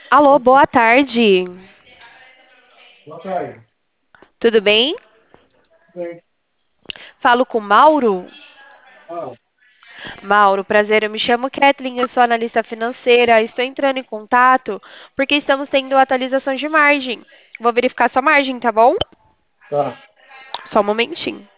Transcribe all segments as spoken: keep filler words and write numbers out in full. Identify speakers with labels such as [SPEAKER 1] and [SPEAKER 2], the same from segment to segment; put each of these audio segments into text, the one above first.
[SPEAKER 1] Alô, boa tarde.
[SPEAKER 2] Boa tarde.
[SPEAKER 1] Tudo bem?
[SPEAKER 2] Bem,
[SPEAKER 1] Falo com Mauro.
[SPEAKER 2] ah,
[SPEAKER 1] Mauro, prazer, eu me chamo Kathleen, eu sou analista financeira. Estou entrando em contato porque estamos tendo atualizações de margem. Vou verificar sua margem, tá bom?
[SPEAKER 2] tá.
[SPEAKER 1] Só um momentinho.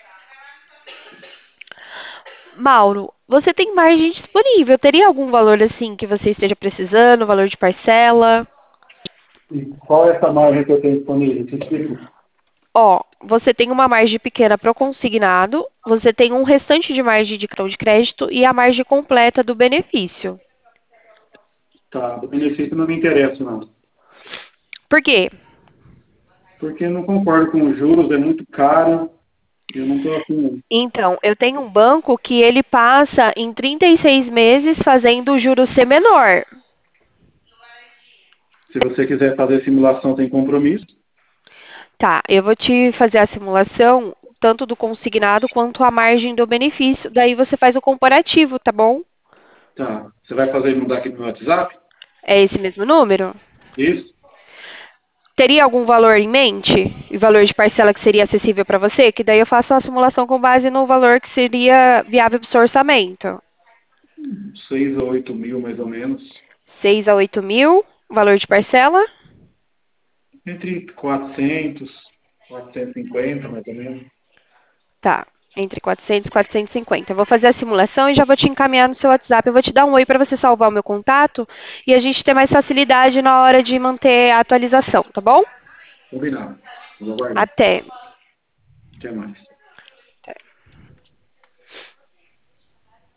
[SPEAKER 1] Mauro, você tem margem disponível? Teria algum valor assim que você esteja precisando, valor de parcela?
[SPEAKER 2] E qual é essa margem que eu tenho disponível? Te explico.
[SPEAKER 1] Ó, você tem uma margem pequena para o consignado, você tem um restante de margem de cartão de crédito e a margem completa do benefício.
[SPEAKER 2] Tá, o benefício não me interessa, não.
[SPEAKER 1] Por quê?
[SPEAKER 2] Porque eu não concordo com os juros, é muito caro, eu não estou afim. Não.
[SPEAKER 1] Então, eu tenho um banco que ele passa em trinta e seis meses fazendo o juro ser menor.
[SPEAKER 2] Se você quiser fazer simulação sem compromisso,
[SPEAKER 1] Tá, eu vou te fazer a simulação tanto do consignado quanto a margem do benefício. Daí você faz o comparativo, tá bom?
[SPEAKER 2] tá. Você vai fazer mudar aqui no meu WhatsApp?
[SPEAKER 1] É esse mesmo número?
[SPEAKER 2] Isso?
[SPEAKER 1] Teria algum valor em mente? E valor de parcela que seria acessível para você? Que daí eu faço a simulação com base no valor que seria viável para o seu orçamento.
[SPEAKER 2] Seis a oito mil, mais ou menos.
[SPEAKER 1] Seis a oito mil, valor de parcela?
[SPEAKER 2] Entre quatrocentos, quatrocentos e cinquenta, mais ou menos.
[SPEAKER 1] Tá, entre quatrocentos e quatrocentos e cinquenta. Eu vou fazer a simulação e já vou te encaminhar no seu WhatsApp. Eu vou te dar um oi para você salvar o meu contato e a gente ter mais facilidade na hora de manter a atualização, tá bom?
[SPEAKER 2] Combinado. Vou aguardar.
[SPEAKER 1] Até.
[SPEAKER 2] Até mais.